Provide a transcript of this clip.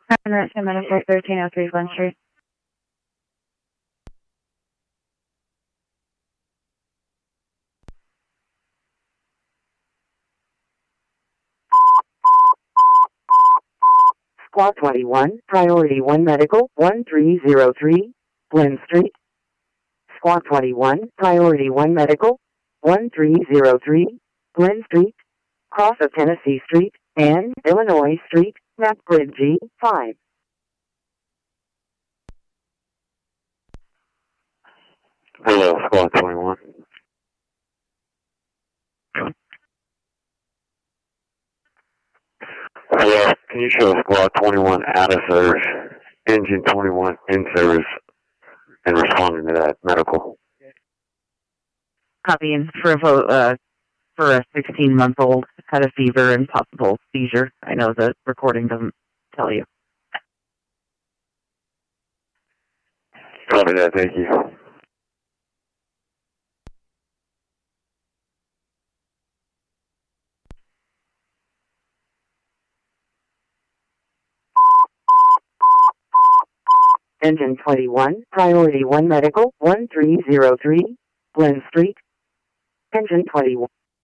Emergency Medical 1303 Glen Street. Squad 21, Priority 1 Medical, 1303, Glen Street. Squad 21, Priority 1 Medical, 1303, Glen Street, cross of Tennessee Street, and Illinois Street, map grid G5. Hello, Squad 21. Hello, can you show Squad 21 out of service, Engine 21 in service, and responding to that medical? Copying for a 16-month-old had a fever and possible seizure. I know the recording doesn't tell you. Copy that, thank you. Engine 21, Priority 1 Medical, 1303, Glen Street. Engine 21.